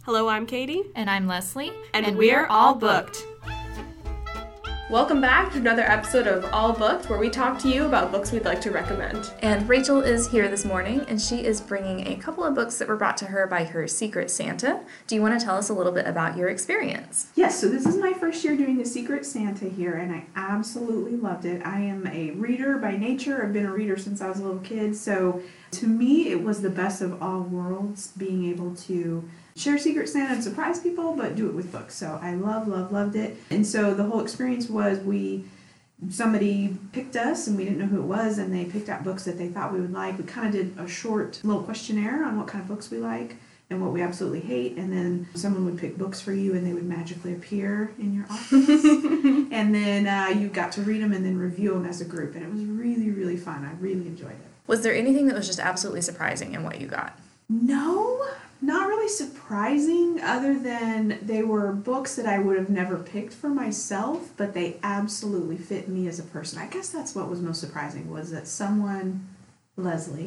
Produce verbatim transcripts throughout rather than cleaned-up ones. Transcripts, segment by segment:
Hello, I'm Katie. And I'm Leslie. And, and we're, we're all booked. Welcome back to another episode of All Booked, where we talk to you about books we'd like to recommend. And Rachel is here this morning, and she is bringing a couple of books that were brought to her by her Secret Santa. Do you want to tell us a little bit about your experience? Yes, so this is my first year doing the Secret Santa here, and I absolutely loved it. I am a reader by nature. I've been a reader since I was a little kid, so to me it was the best of all worlds, being able to share Secret Santa and surprise people, but do it with books. So I love, love, loved it. And so the whole experience was we, somebody picked us and we didn't know who it was, and they picked out books that they thought we would like. We kind of did a short little questionnaire on what kind of books we like and what we absolutely hate, and then someone would pick books for you and they would magically appear in your office. And then uh, you got to read them and then review them as a group, and it was really, really fun. I really enjoyed it. Was there anything that was just absolutely surprising in what you got? No. Not really surprising, other than they were books that I would have never picked for myself, but they absolutely fit me as a person. I guess that's what was most surprising, was that someone, Leslie,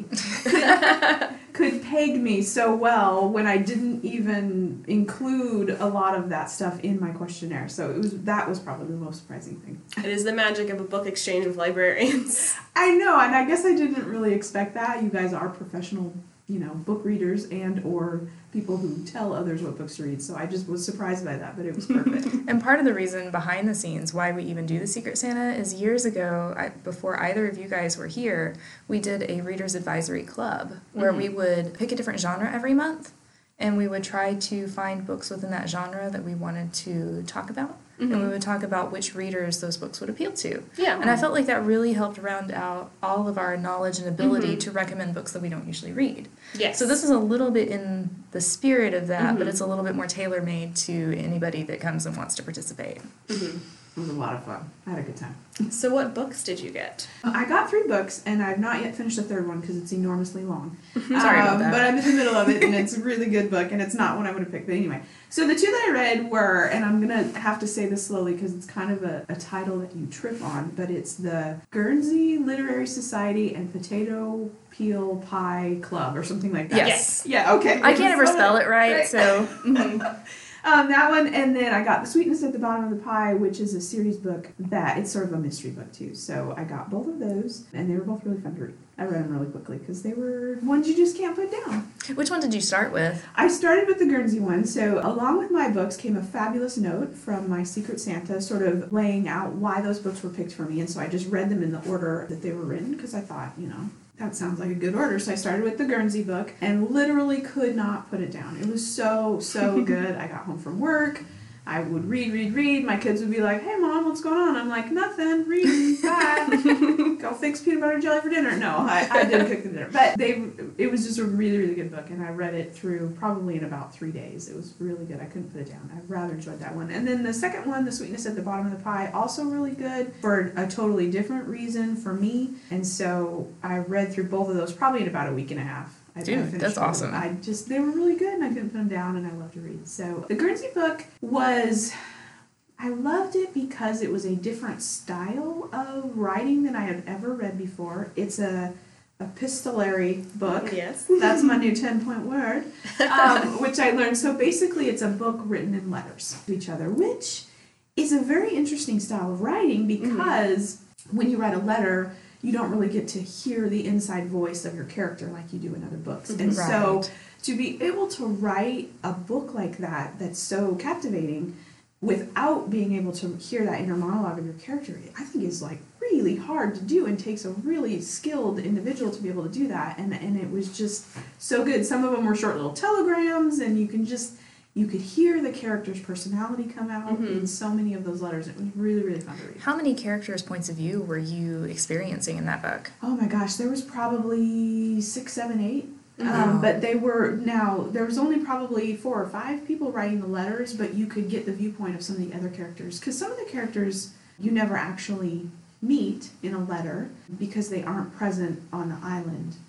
could, could peg me so well when I didn't even include a lot of that stuff in my questionnaire. So it was that was probably the most surprising thing. It is the magic of a book exchange with librarians. I know, and I guess I didn't really expect that. You guys are professional, you know, book readers and or people who tell others what books to read. So I just was surprised by that, but it was perfect. And part of the reason behind the scenes why we even do the Secret Santa is years ago, I, before either of you guys were here, we did a Reader's Advisory Club where mm-hmm. we would pick a different genre every month, and we would try to find books within that genre that we wanted to talk about. Mm-hmm. And we would talk about which readers those books would appeal to. Yeah. And I felt like that really helped round out all of our knowledge and ability mm-hmm. to recommend books that we don't usually read. Yes. So this is a little bit in the spirit of that, mm-hmm. but it's a little bit more tailor-made to anybody that comes and wants to participate. Mm-hmm. It was a lot of fun. I had a good time. So what books did you get? I got three books, and I've not yet finished the third one because it's enormously long. Sorry um, about that. But I'm in the middle of it, and it's a really good book, and it's not one I would have picked. But anyway, so the two that I read were, and I'm going to have to say this slowly because it's kind of a, a title that you trip on, but it's the Guernsey Literary Society and Potato Peel Pie Club or something like that. Yes. Yeah, okay. I can't ever spell it right, right? so... Um, that one, and then I got The Sweetness at the Bottom of the Pie, which is a series book that, it's sort of a mystery book too. So I got both of those, and they were both really fun to read. I read them really quickly because they were ones you just can't put down. Which one did you start with? I started with the Guernsey one. So along with my books came a fabulous note from my Secret Santa sort of laying out why those books were picked for me. And so I just read them in the order that they were written because I thought, you know, that sounds like a good order. So I started with the Guernsey book and literally could not put it down. It was so, so good. I got home from work. I would read, read, read. My kids would be like, hey, Mom, what's going on? I'm like, nothing. Read. Bye. Go fix peanut butter and jelly for dinner. No, I, I didn't cook the dinner. But they, it was just a really, really good book, and I read it through probably in about three days. It was really good. I couldn't put it down. I rather enjoyed that one. And then the second one, The Sweetness at the Bottom of the Pie, also really good for a totally different reason for me. And so I read through both of those probably in about a week and a half. I Dude, that's awesome. I just, they were really good, and I couldn't put them down, and I love to read. So the Guernsey book was, I loved it because it was a different style of writing than I had ever read before. It's a epistolary book. Yes. That's my new ten-point word, um, which I learned. So basically it's a book written in letters to each other, which is a very interesting style of writing because mm-hmm. when you write a letter, you don't really get to hear the inside voice of your character like you do in other books. And right. so to be able to write a book like that that's so captivating without being able to hear that inner monologue of your character, I think is like really hard to do and takes a really skilled individual to be able to do that. And, and it was just so good. Some of them were short little telegrams, and you can just... You could hear the character's personality come out mm-hmm. in so many of those letters. It was really, really fun to read. How many characters' points of view were you experiencing in that book? Oh my gosh, there was probably six, seven, eight. Mm-hmm. Um, but they were, now, there was only probably four or five people writing the letters, but you could get the viewpoint of some of the other characters. Because some of the characters you never actually meet in a letter because they aren't present on the island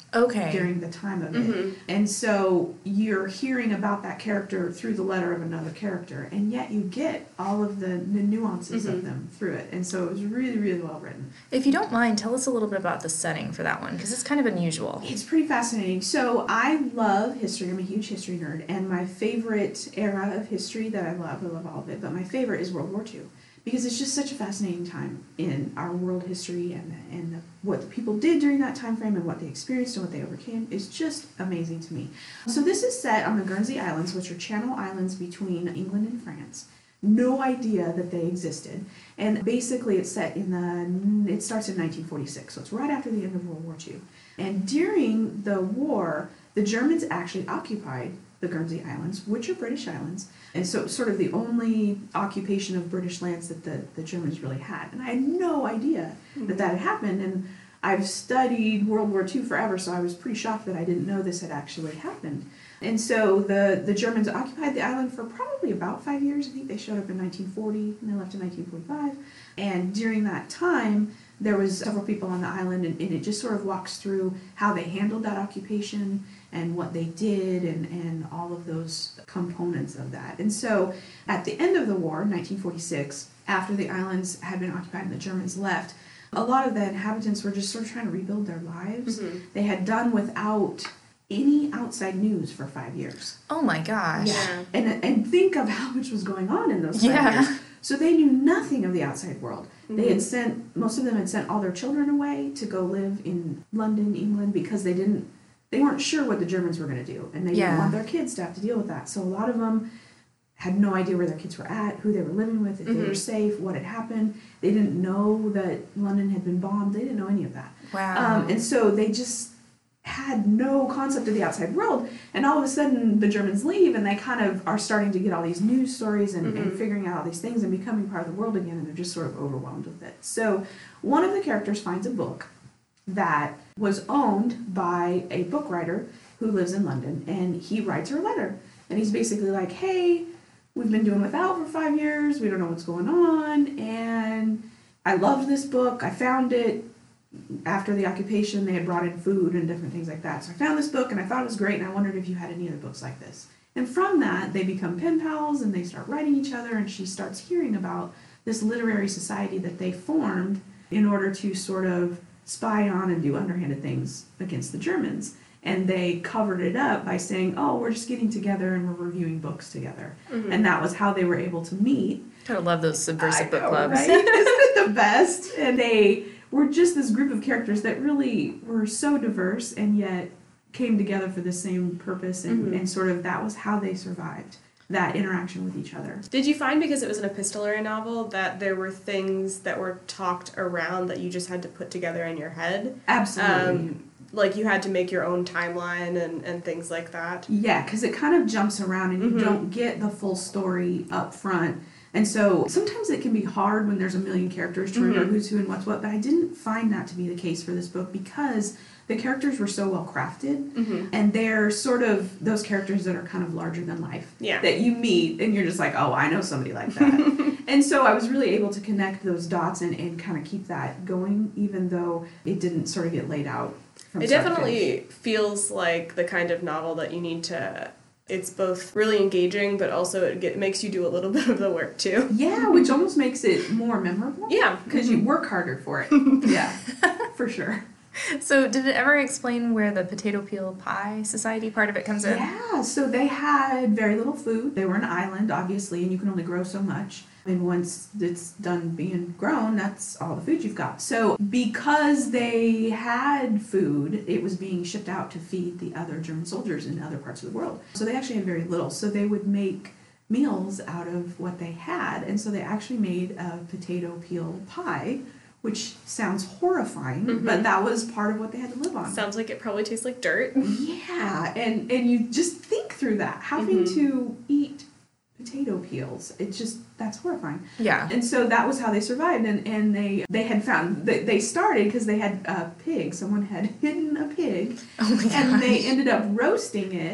Okay. during the time of Mm-hmm. it. And so you're hearing about that character through the letter of another character, and yet you get all of the, the nuances Mm-hmm. of them through it. And so it was really, really well written. If you don't mind, tell us a little bit about the setting for that one, because it's kind of unusual. It's pretty fascinating. So I love history. I'm a huge history nerd, and my favorite era of history that I love, I love all of it, but my favorite is World War Two. Because it's just such a fascinating time in our world history, and and the, what the people did during that time frame and what they experienced and what they overcame is just amazing to me. So this is set on the Guernsey Islands, which are Channel Islands between England and France. No idea that they existed, and basically it's set in the it starts in nineteen forty-six, so it's right after the end of World War Two. And during the war, the Germans actually occupied the Guernsey Islands, which are British islands. And so it was sort of the only occupation of British lands that the, the Germans really had. And I had no idea that that had happened. And I've studied World War Two forever, so I was pretty shocked that I didn't know this had actually happened. And so the, the Germans occupied the island for probably about five years. I think they showed up in nineteen forty and they left in nineteen forty-five. And during that time, there was several people on the island, and, and it just sort of walks through how they handled that occupation and what they did and, and all of those components of that. And so at the end of the war, nineteen forty-six, after the islands had been occupied and the Germans left, a lot of the inhabitants were just sort of trying to rebuild their lives. Mm-hmm. They had done without any outside news for five years. Oh my gosh. Yeah. And, and think of how much was going on in those five Yeah. years. So they knew nothing of the outside world. Mm-hmm. They had sent, most of them had sent all their children away to go live in London, England, because they didn't, they weren't sure what the Germans were going to do. And they Yeah. didn't want their kids to have to deal with that. So a lot of them had no idea where their kids were at, who they were living with, if Mm-hmm. they were safe, what had happened. They didn't know that London had been bombed. They didn't know any of that. Wow. Um, and so they just had no concept of the outside world, and all of a sudden the Germans leave and they kind of are starting to get all these news stories and, Mm-hmm. and figuring out all these things and becoming part of the world again, and they're just sort of overwhelmed with it. So one of the characters finds a book that was owned by a book writer who lives in London, and he writes her a letter, and he's basically like, hey, we've been doing without for five years, we don't know what's going on, and I loved this book, I found it after the occupation. They had brought in food and different things like that. So I found this book and I thought it was great, and I wondered if you had any other books like this. And from that, they become pen pals and they start writing each other, and she starts hearing about this literary society that they formed in order to sort of spy on and do underhanded things against the Germans. And they covered it up by saying, oh, we're just getting together and we're reviewing books together. Mm-hmm. And that was how they were able to meet. I love those subversive I book know, clubs. right? Isn't it the best? And they were just this group of characters that really were so diverse and yet came together for the same purpose, and, Mm-hmm. and sort of that was how they survived that interaction with each other. Did you find, because it was an epistolary novel, that there were things that were talked around that you just had to put together in your head? Absolutely. Um, like you had to make your own timeline and, and things like that? Yeah, because it kind of jumps around and you Mhm. don't get the full story up front. And so sometimes it can be hard when there's a million characters to remember Mhm. who's who and what's what, but I didn't find that to be the case for this book because the characters were so well crafted, Mm-hmm. and they're sort of those characters that are kind of larger than life. Yeah. That you meet and you're just like, oh, I know somebody like that. And so I was really able to connect those dots and, and kind of keep that going, even though it didn't sort of get laid out from It start to definitely finish. feels like the kind of novel that you need to... It's both really engaging, but also it get, makes you do a little bit of the work, too. Yeah, which almost makes it more memorable. Yeah. Because you work harder for it. Yeah, for sure. So did it ever explain where the potato peel pie society part of it comes in? Yeah, so they had very little food. They were an island, obviously, and you can only grow so much. And once it's done being grown, that's all the food you've got. So because they had food, it was being shipped out to feed the other German soldiers in other parts of the world. So they actually had very little. So they would make meals out of what they had. And so they actually made a potato peel pie, which sounds horrifying, Mhm. but that was part of what they had to live on. Sounds like it probably tastes like dirt. Yeah, and and you just think through that, having Mhm. to eat potato peels. It's just, that's horrifying. Yeah. And so that was how they survived, and, and they they had found, they, they started because they had a pig, someone had hidden a pig, Oh my gosh. and they ended up roasting it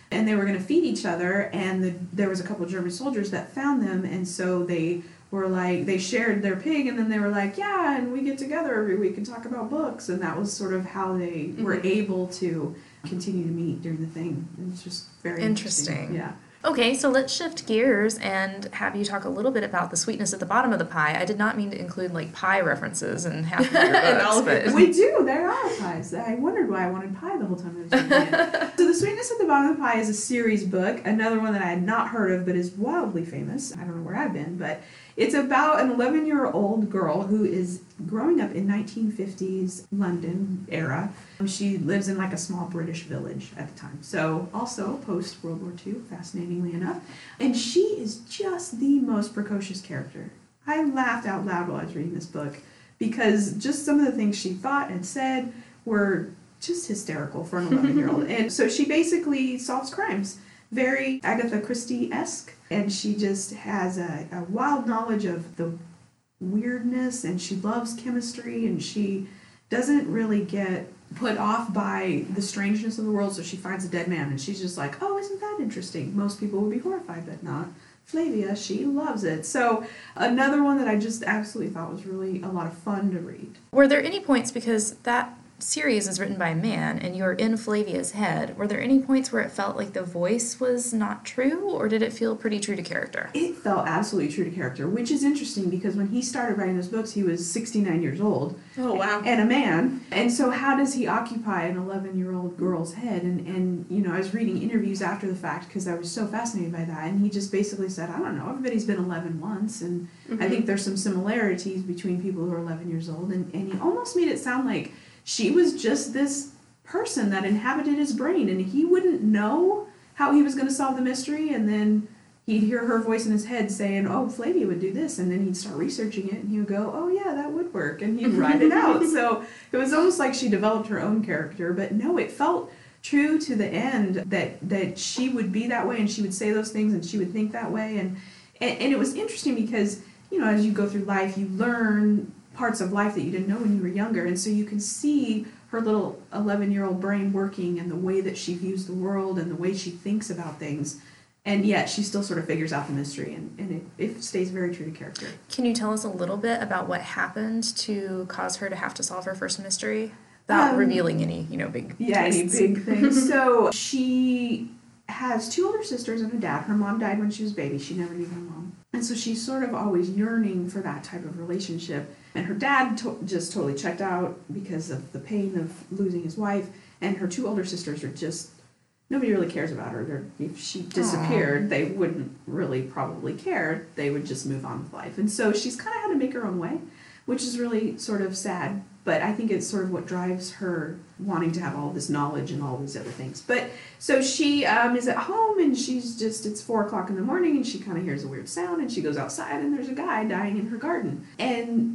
and they were going to feed each other, and the, there was a couple of German soldiers that found them, and so they were like, they shared their pig, and then they were like, yeah, and we get together every week and talk about books, and that was sort of how they mm-hmm. were able to continue to meet during the thing. It was just very interesting. Interesting. Yeah. Okay, so let's shift gears and have you talk a little bit about the sweetness at the bottom of the pie. I did not mean to include, like, pie references in half of your books, all but... We do. There are pies. I wondered why I wanted pie the whole time I was reading it. So The Sweetness at the Bottom of the Pie is a series book, another one that I had not heard of but is wildly famous. I don't know where I've been, but it's about an eleven-year-old girl who is growing up in nineteen fifties London era. She lives in like a small British village at the time. So also post-World War Two, fascinatingly enough. And she is just the most precocious character. I laughed out loud while I was reading this book because just some of the things she thought and said were just hysterical for an eleven-year-old. And so she basically solves crimes. Very Agatha Christie-esque. And she just has a, a wild knowledge of the weirdness, and she loves chemistry, and she doesn't really get put off by the strangeness of the world, so she finds a dead man, and she's just like, oh, isn't that interesting? Most people would be horrified, but not Flavia. She loves it. So another one that I just absolutely thought was really a lot of fun to read. Were there any points, because that series is written by a man and you're in Flavia's head, were there any points where it felt like the voice was not true, or did it feel pretty true to character? It felt absolutely true to character, which is interesting because when he started writing those books, he was sixty-nine years old. Oh, wow. And a man. And so how does he occupy an eleven-year-old girl's head? And, and, you know, I was reading interviews after the fact because I was so fascinated by that, and he just basically said, I don't know, everybody's been eleven once, and mm-hmm. I think there's some similarities between people who are eleven years old, and, and he almost made it sound like she was just this person that inhabited his brain, and he wouldn't know how he was going to solve the mystery, and then he'd hear her voice in his head saying, oh, Flavia would do this, and then he'd start researching it, and he would go, oh, yeah, that would work, and he'd write it out. So it was almost like she developed her own character, but no, it felt true to the end that, that she would be that way, and she would say those things, and she would think that way, and, and, and it was interesting because, you know, as you go through life, you learn parts of life that you didn't know when you were younger, and so you can see her little eleven-year-old brain working, and the way that she views the world and the way she thinks about things, and yet she still sort of figures out the mystery, and, and it, it stays very true to character. Can you tell us a little bit about what happened to cause her to have to solve her first mystery without um, revealing any, you know, big yeah, twists? any big things? So she has two older sisters and a dad. Her mom died when she was a baby. She never knew her mom. And so she's sort of always yearning for that type of relationship. And her dad to- just totally checked out because of the pain of losing his wife. And her two older sisters are just, nobody really cares about her. They're, if she disappeared, Aww. They wouldn't really probably care. They would just move on with life. And so she's kind of had to make her own way, which is really sort of sad. But I think it's sort of what drives her wanting to have all this knowledge and all these other things. But so she um, is at home, and she's just, it's four o'clock in the morning, and she kind of hears a weird sound, and she goes outside, and there's a guy dying in her garden. And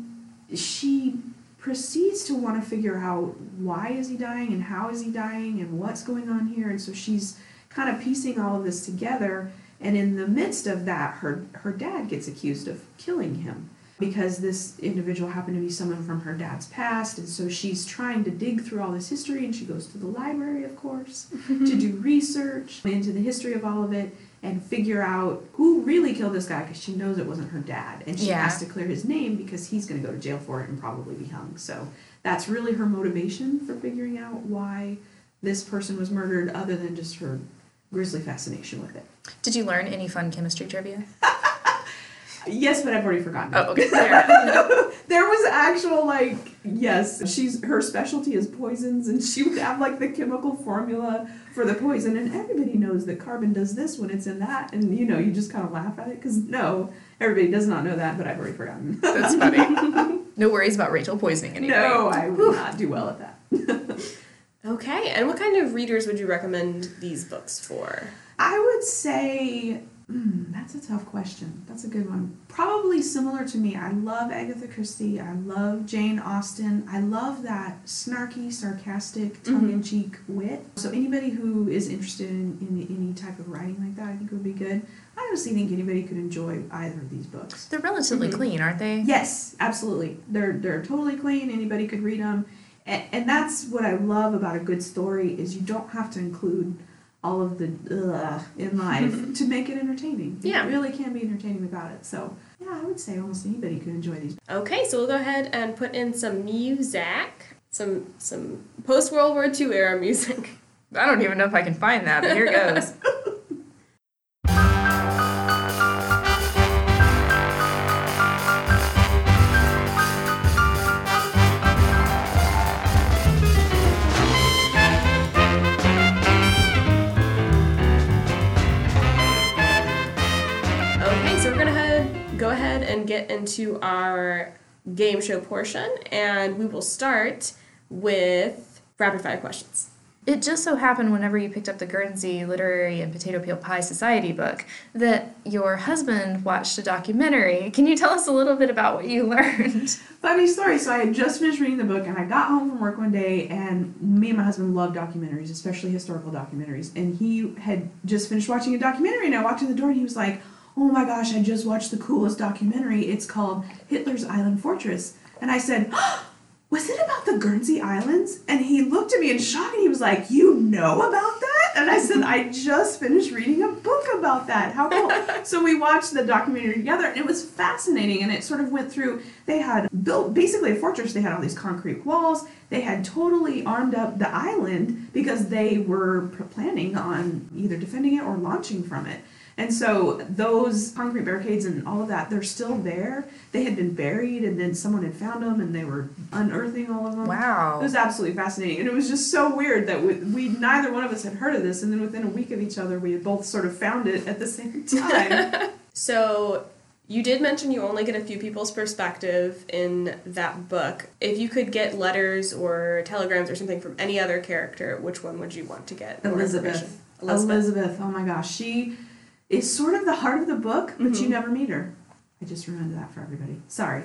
she proceeds to want to figure out why is he dying, and how is he dying, and what's going on here. And so she's kind of piecing all of this together. And in the midst of that, her, her dad gets accused of killing him, because this individual happened to be someone from her dad's past. And so she's trying to dig through all this history, and she goes to the library, of course, to do research into the history of all of it and figure out who really killed this guy, because she knows it wasn't her dad. And she yeah. has to clear his name because he's going to go to jail for it and probably be hung. So that's really her motivation for figuring out why this person was murdered, other than just her grisly fascination with it. Did you learn any fun chemistry trivia? Yes, but I've already forgotten. Oh, okay. There was actual, like, yes, she's her specialty is poisons, and she would have, like, the chemical formula for the poison, and everybody knows that carbon does this when it's in that, and, you know, you just kind of laugh at it, because, no, everybody does not know that, but I've already forgotten. That's funny. No worries about Rachel poisoning anyway. No, I would not do well at that. Okay, and what kind of readers would you recommend these books for? I would say... Mm, that's a tough question. That's a good one. Probably similar to me. I love Agatha Christie. I love Jane Austen. I love that snarky, sarcastic, tongue-in-cheek mm-hmm. wit. So anybody who is interested in, in any type of writing like that, I think would be good. I honestly think anybody could enjoy either of these books. They're relatively mm-hmm. clean, aren't they? Yes, absolutely. They're they're totally clean. Anybody could read them. And, and that's what I love about a good story, is you don't have to include all of the ugh in life to make it entertaining. Yeah. It really can be entertaining without it. So, yeah, I would say almost anybody could enjoy these. Okay, so we'll go ahead and put in some music, some some post-World War Two era music. I don't even know if I can find that, but here goes. Go ahead and get into our game show portion, and we will start with rapid fire questions. It just so happened whenever you picked up the Guernsey Literary and Potato Peel Pie Society book that your husband watched a documentary. Can you tell us a little bit about what you learned? Funny story. So I had just finished reading the book, and I got home from work one day, and me and my husband love documentaries, especially historical documentaries, and he had just finished watching a documentary, and I walked in the door, and he was like, oh my gosh, I just watched the coolest documentary. It's called Hitler's Island Fortress. And I said, oh, was it about the Guernsey Islands? And he looked at me in shock and he was like, you know about that? And I said, I just finished reading a book about that. How cool. So we watched the documentary together and it was fascinating. And it sort of went through, they had built basically a fortress. They had all these concrete walls. They had totally armed up the island because they were planning on either defending it or launching from it. And so those concrete barricades and all of that, they're still there. They had been buried, and then someone had found them, and they were unearthing all of them. Wow. It was absolutely fascinating. And it was just so weird that we, we neither one of us had heard of this, and then within a week of each other, we had both sort of found it at the same time. So you did mention you only get a few people's perspective in that book. If you could get letters or telegrams or something from any other character, which one would you want to get? Elizabeth. Elizabeth. Elizabeth. Oh my gosh. She is sort of the heart of the book, but mm-hmm. you never meet her. I just reminded that for everybody. Sorry.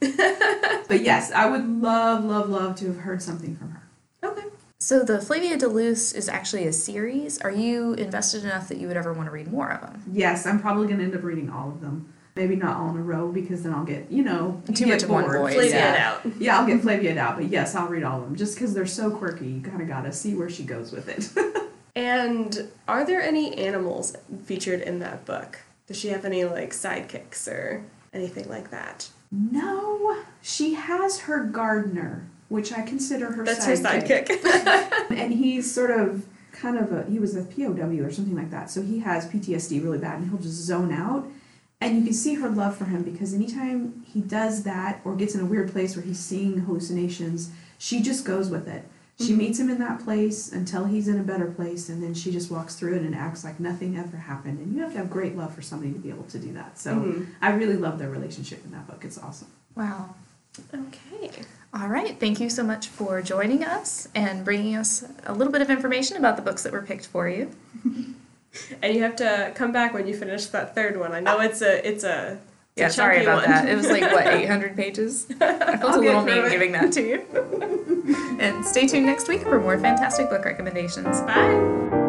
But yes, I would love, love, love to have heard something from her. Okay. So the Flavia de Luce is actually a series. Are you invested enough that you would ever want to read more of them? Yes, I'm probably going to end up reading all of them. Maybe not all in a row because then I'll get, you know, too much of one voice. Flavia yeah. it out. Yeah, I'll get Flavia it out. But yes, I'll read all of them just because they're so quirky. You kind of got to see where she goes with it. And are there any animals featured in that book? Does she have any, like, sidekicks or anything like that? No. She has her gardener, which I consider her That's sidekick. That's her sidekick. And he's sort of kind of a, he was a P O W or something like that. So he has P T S D really bad, and he'll just zone out. And you can see her love for him because anytime he does that or gets in a weird place where he's seeing hallucinations, she just goes with it. She mm-hmm. meets him in that place until he's in a better place, and then she just walks through it and acts like nothing ever happened. And you have to have great love for somebody to be able to do that. So mm-hmm. I really love their relationship in that book. It's awesome. Wow. Okay. All right. Thank you so much for joining us and bringing us a little bit of information about the books that were picked for you. And you have to come back when you finish that third one. I know it's a it's a it's yeah. a Sorry about one. that. It was like what eight hundred pages. I felt I'll a little get mean it. giving that to you. And stay tuned next week for more fantastic book recommendations. Bye.